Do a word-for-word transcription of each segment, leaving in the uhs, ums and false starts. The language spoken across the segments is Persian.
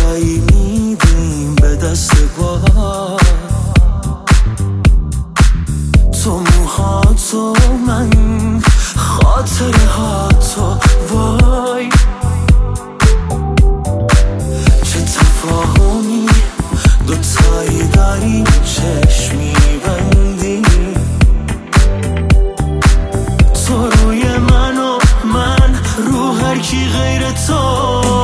دوتایی میدیم به دست باد، تو موهاتو من خاطره هاتو. وای چه تفاهمی دوتایی داریم، چشمی بندی تو روی من و من رو هر کی غیر تو.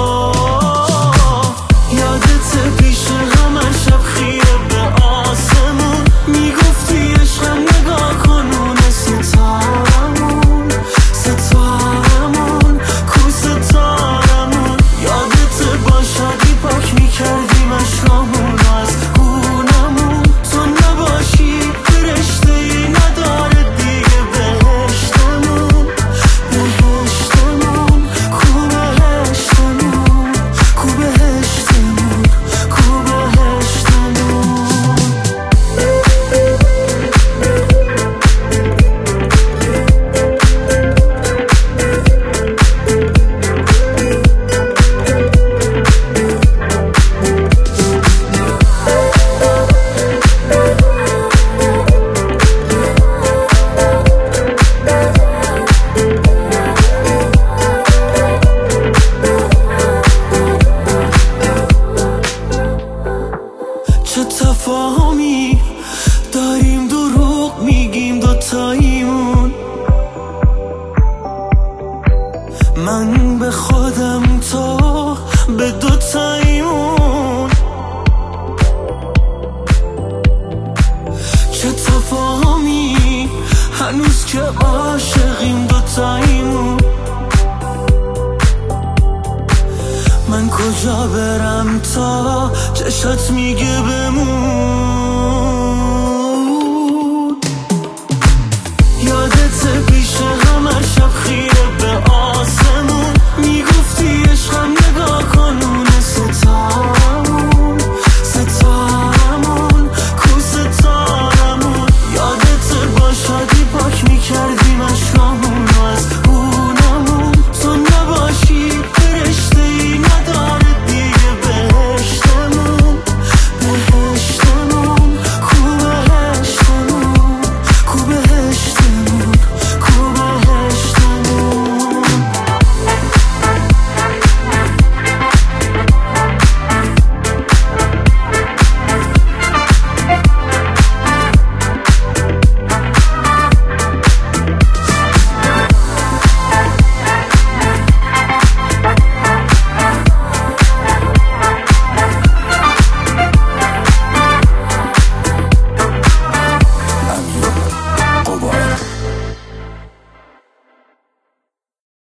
یادت پیش همه شب خیره به آسمون میگفتی عشقم، نگاه کن اونه ستارمون ستارمون کو ستارمون. یادت با شادی پاک میکردیم عشقامون از خونمون، تو نباشی فرشته ای نداره دیگه بهشتمون بهشتمون کو بهشتمون کو بهشتمون کو بهشتمون. چه تفاهمی داریم، دروغ میگیم دوتاییمون، من به خودم تو به دوتاییمون. چه تفاهمی هنوز که عاشقیم دوتاییمون، من کجا برم تا چشات میگه بمون.